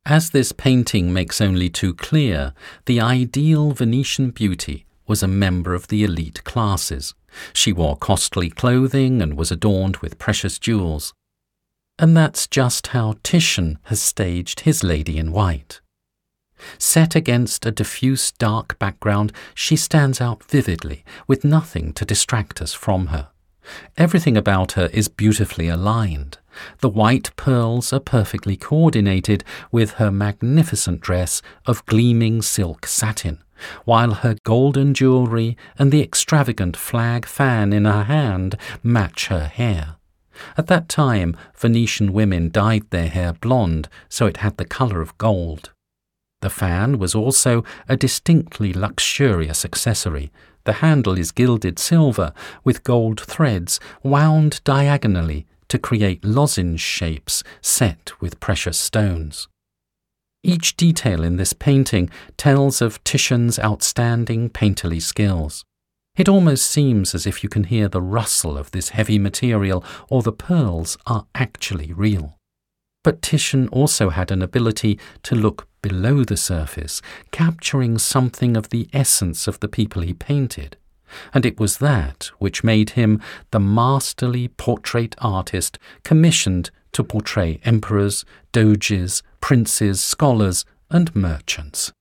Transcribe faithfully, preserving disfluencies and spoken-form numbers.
As this painting makes only too clear, the ideal Venetian beauty was a member of the elite classes. She wore costly clothing and was adorned with precious jewels. And that's just how Titian has staged his Lady in White. Set against a diffuse dark background, she stands out vividly, with nothing to distract us from her. Everything about her is beautifully aligned. The white pearls are perfectly coordinated with her magnificent dress of gleaming silk satin, while her golden jewellery and the extravagant flag fan in her hand match her hair. At that time, Venetian women dyed their hair blonde so it had the colour of gold. The fan was also a distinctly luxurious accessory. The handle is gilded silver with gold threads wound diagonally to create lozenge shapes set with precious stones. Each detail in this painting tells of Titian's outstanding painterly skills. It almost seems as if you can hear the rustle of this heavy material, or the pearls are actually real. But Titian also had an ability to look below the surface, capturing something of the essence of the people he painted. And it was that which made him the masterly portrait artist commissioned to portray emperors, doges, princes, scholars, and merchants.